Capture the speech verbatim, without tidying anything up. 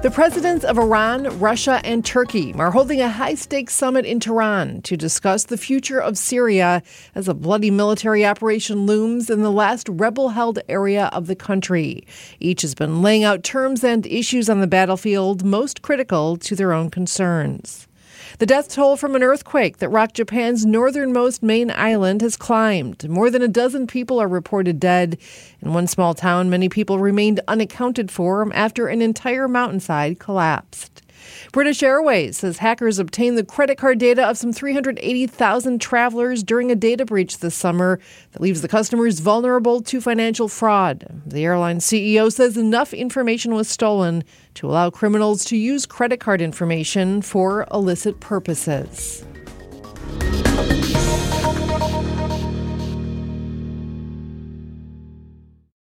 The presidents of Iran, Russia, and Turkey are holding a high-stakes summit in Tehran to discuss the future of Syria as a bloody military operation looms in the last rebel-held area of the country. Each has been laying out terms and issues on the battlefield most critical to their own concerns. The death toll from an earthquake that rocked Japan's northernmost main island has climbed. More than a dozen people are reported dead. In one small town, many people remained unaccounted for after an entire mountainside collapsed. British Airways says hackers obtained the credit card data of some three hundred eighty thousand travelers during a data breach this summer that leaves the customers vulnerable to financial fraud. The airline C E O says enough information was stolen to allow criminals to use credit card information for illicit purposes.